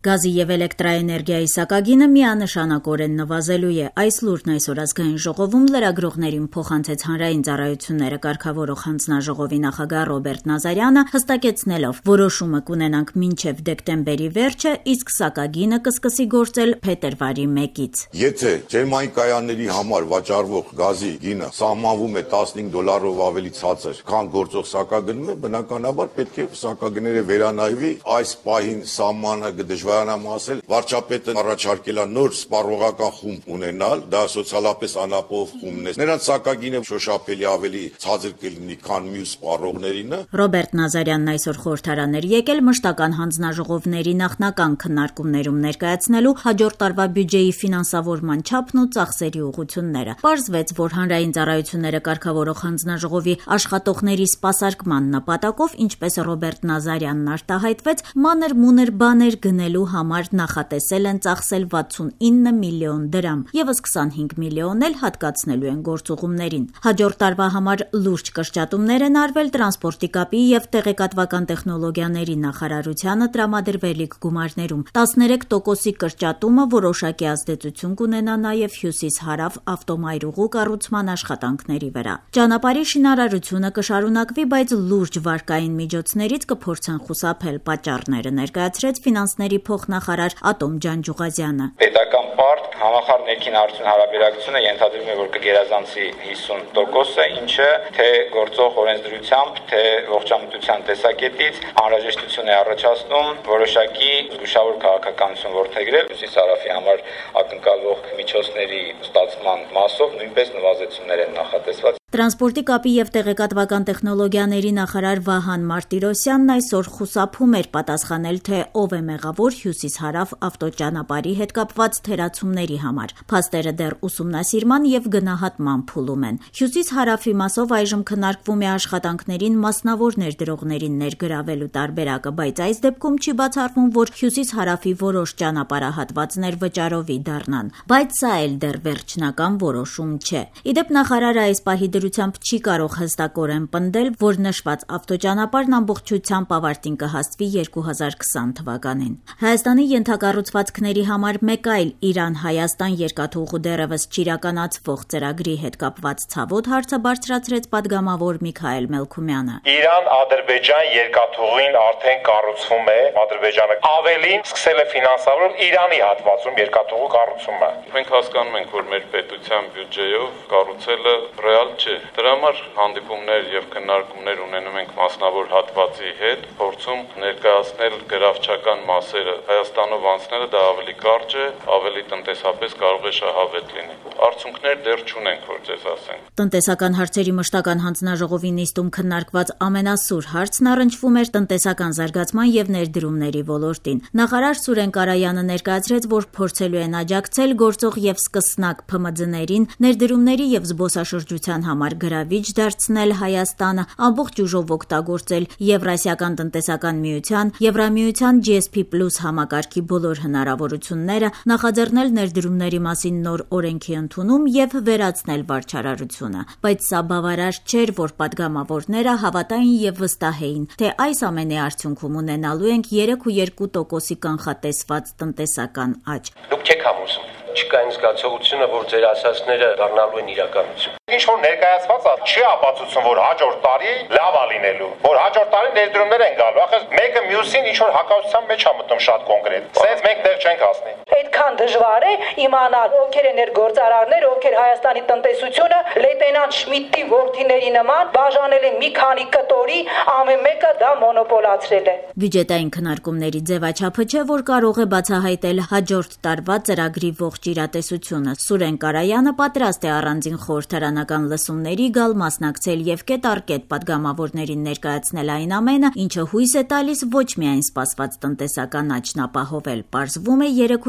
Գազի եւ էլեկտրաէներգիայի սակագինը միանշանակորեն նվազելու է։ Այս լուրն այսօր ազգային ժողովում լրագրողներին փոխանցեց Հանրային ծառայությունները կարգավորող հանձնաժողովի նախագահ Ռոբերտ Նազարյանը, հստակեցնելով, որոշումը կունենանք մինչեւ դեկտեմբերի վերջը, իսկ սակագինը կսկսի գործել փետրվարի 1-ից։ Եթե ջերմային կայանների համար վաճառվող գազի գինը սահմանվում է $15 ավելի ցածր, քան գործող սակագնում է, բնականաբար պետք է սակագները վերանայվի։ Այս պահին սահմանը դժվարանամասել վարչապետը առաջարկել է նոր սպառողական խումբ ունենալ, դա սոցիալապես անապահով խումբն է։ Նրանց սակագինը շոշափելի ավելի ցածր կլինի, քան մյուս սպառողներինը։ Ռոբերտ Նազարյանն այսօր խորհրդարան էր եկել մշտական հանձնաժողովների նախնական քննարկումներում ներկայացնելու հաջորդ տարվա բյուջեի ֆինանսավորման չափն ու ծախսերի ուղղությունները։ Պարզվեց, որ Հանրային ծառայությունները կարգավորող հանձնաժողովի աշխատողների սպասարկման նպատակով, ինչպես Ռոբերտ Նազարյանն արտահայտվեց, մանր-մունր բաներ գնելու համար նախատեսել են ծախսել 69 միլիոն դրամ, եւս 25 միլիոն էլ հատկացնելու են գործուղումներին։ Հաջորդ տարվա համար լուրջ կրճատումներ են արվել տրանսպորտի կապի եւ տեղեկատվական տեխնոլոգիաների նախարարությանը տրամադրվելիք գումարներում։ 13%-ի կրճատումը որոշակի ազդեցություն կունենա նաեւ հյուսիս-հարավ ավտոմայրուղու կառուցման աշխատանքների վրա։ Ճանապարհի շինարարությունը կշարունակվի, բայց լուրջ վարկային միջոցներից կփորձեն խուսափել, պատճառները ներկայացրեց ֆինանսների փոխնախարար Ատոմ Ջանջուղազյանը։ Պետական պարտ համախառն ներքին արդյունքի հարաբերակցությունը ենթադրում է, որ կգերազանցի 50%-ը, ինչը թե գործող օրենսդրությամբ, թե ողջամտության տեսակետից անհրաժեշտություն է առաջացնում որոշակի զգուշավոր քաղաքականություն որդեգրել, հյուսիս-հարավի համար ակնկալվող միջոցների ստացման մասով նույնպես նվազեցումներ են նախատեսված։ Տրանսպորտի կապի եւ տեղեկատվական տեխնոլոգիաների նախարար Վահան Մարտիրոսյանն այսօր խուսափում էր պատասխանել, թե ով է մեղավոր հյուսիս-հարավ ավտոճանապարհի հետ կապված թերացումների համար։ Փաստերը դեռ ուսումնասիրման եւ գնահատման փուլում են։ Հյուսիս-հարավի մասով այժմ քննարկվում է աշխատանքներին մասնավոր ներդրողներին ներգրավելու տարբերակը, բայց այս դեպքում չի բացառվում, որ հյուսիս-հարավի որոշ ճանապարհահատվածներ վճարովի դառնան։ Բայց սա էլ դեռ վերջնական որոշում չէ։ Իդեպ նախարարը այս պահի դրությամբ չի կարող հստակորեն պնդել, որ նշված ավտոճանապարհն ամբողջությամբ ավարտին կհասվի 2020 թվականին։ Հայաստանի ենթակառուցվածքների համար մեկ այլ Իրան-Հայաստան երկաթուղու դեռևս չիրականացվող ծրագրի հետ կապված ցավոտ հարցը բարձրացրեց падգամավոր Միքայել Մելքումյանը։ Իրան-Ադրբեջան երկաթուղին արդեն կառուցվում է, Ադրբեջանը ավելին սկսել է ֆինանսավորել Իրանի հատվածում երկաթուղու կառուցումը։ Մենք հասկանում ենք, որ մեր պետության բյուջեով կառուցելը ռեալ չէ։ Դրա համար հանդիպումներ եւ քննարկումներ ունենում ենք մասնավոր հատվածի հետ, փորձում ներկայացնել գրավչական մասերը Հայաստանով անցնելը դա ավելի կարճ է, ավելի տնտեսապես կարող է շահավետ լինի։ Արդյունքներ դեռ չունենք, որ ձեզ ասենք։ Տնտեսական հարցերի մշտական հանձնաժողովի նիստում քննարկված ամենասուր հարցն առնչվում էր տնտեսական զարգացման եւ ներդրումների ոլորտին։ Նախարար Սուրեն Կարայանը ներկայացրեց, որ փորձելու են աջակցել գործող եւ սկսնակ ՓՄԶ-ներին ներդրումների եւ զբոսաշրջության համար գրավիչ դարձնել Հայաստանը, ամբողջ ուժով օգտագործել Եվրասիական տնտեսական միության, Եվրամիության GSP+ համակարգի բոլոր հնարավորությունները, նախաձեռնել ներդրումների մասին նոր օրենքի ընդունում եւ վերացնել վարչարարությունը։ Բայց սա բավարար չէր, որ падգամավորները հավատային եւ վստահեին, թե այս ամենի արդյունքում ունենալու ենք 3.2%-ի կանխատեսված տնտեսական աճ։ Դուք չեք համոզում։ Չկա այն զգացողությունը, որ ձեր ասածները դառնալու են իրականություն։ Ինչ որ ներկայացված է, չի ապացուցում, որ հաջորդ տարի լավ է լինելու, որ հաջորդ տարի ներդրումներ են գալու, ախր մեկը մյուսին ինչ որ հակասության մեջ է մտնում շատ կոնկրետ։ Սենց մենք դեռ չենք հասնի։ Այդքան դժվար է իմանալ ովքեր են ներգործարարներ, ովքեր Հայաստանի տնտեսությունը լեյտենանտ Շմիդտի որդիների նման բաժանել են մի քանի կտորի, ամեն մեկը դա մոնոպոլացրել է։ Բյուջետային քննարկումների ձևաչափը չէ, որ կարող է բացահայտել հաջորդ տարվա ծրագրի ողջ իրատեսությունը։ Սուրեն Կարայանը պատրաստ է առանձին խորհրդարանական լսումների գալ, մասնակցել եւ կետ առ կետ падգամավորներին ներկայացնել այն ամենը, ինչը հույս է տալիս ոչ միայն սպասված տնտեսական աճն ապահովել, պարզվում է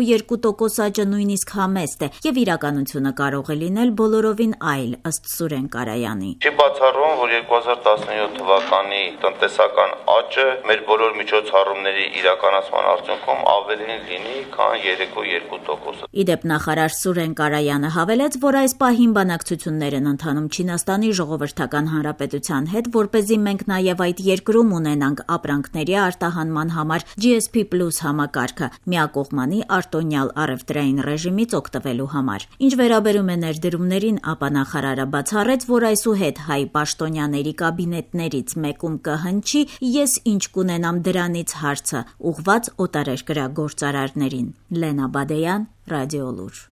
3.2% աճը նույնիսկ համեստ է եւ իրականությունը կարող է լինել բոլորովին այլ, ըստ Սուրեն Կարայանի։ Չի բացառվում, որ 2017 թվականի տնտեսական աճը մեր բոլոր միջոցառումների իրականացման արդյունքում ավելին լինի, քան 3.2%։ Իդեպ նախարար Սուրեն Կարայանը հավելեց, որ այս պահին բանակցություններ են են ընթանում Չինաստանի Ժողովրդական Հանրապետության հետ, որպեսզի մենք նաև այդ երկրում ունենանք ապրանքների արտահանման համար GSP+ համակարգը միակողմանի արտոնյալ առևտրային ռեժիմից օգտվելու համար։ Ինչ վերաբերում է ներդրումներին, ապա նախարարը բացառեց, որ այսուհետ հայ պաշտոնյաների կաբինետներից մեկում կհնչի «Ես ինչ կունենամ դրանից» հարցը, ուղղված օտարերկրյա գործարարներին։ Լենա Բադեյան, Ռադիոլուր։